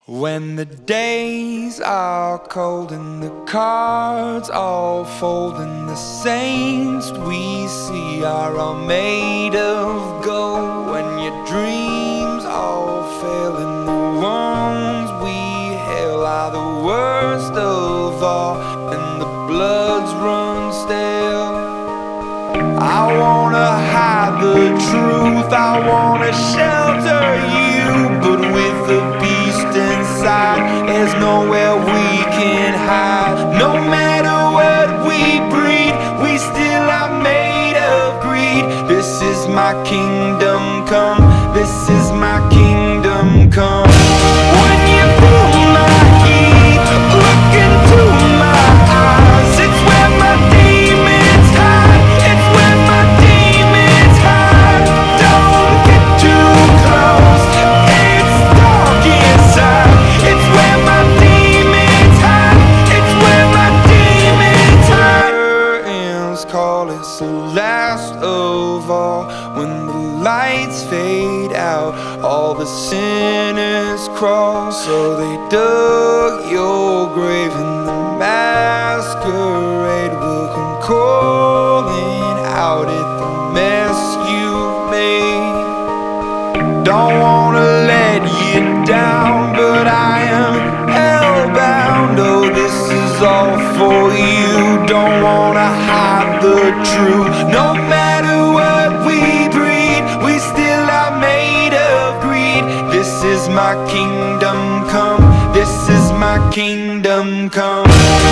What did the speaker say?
When the days are cold and the cards all fold and the saints we see are all made of gold, when your dreams all fail and the ones we hail are the worst of all and the bloods run stale, I wanna hide the truth, I wanna shelter you, but with the beast inside, there's nowhere we can hide. No matter what we breed, we still are made of greed. This is my kingdom come, this is my kingdom come. When you feel my heat, look into my eyes, it's where my demons hide, it's where my demons hide. Don't get too close, it's dark inside, it's where my demons hide, it's where my demons hide. Curtains call, it's the last of all. When the lights fade out, all the sinners crawl. So they dug your grave and the masquerade will come calling out at the mess you've made. Don't wanna let you down, but I am hellbound. Oh, this is all for you. Don't wanna hide the truth. No matter what we breed, we still are made of greed. This is my kingdom come, this is my kingdom come.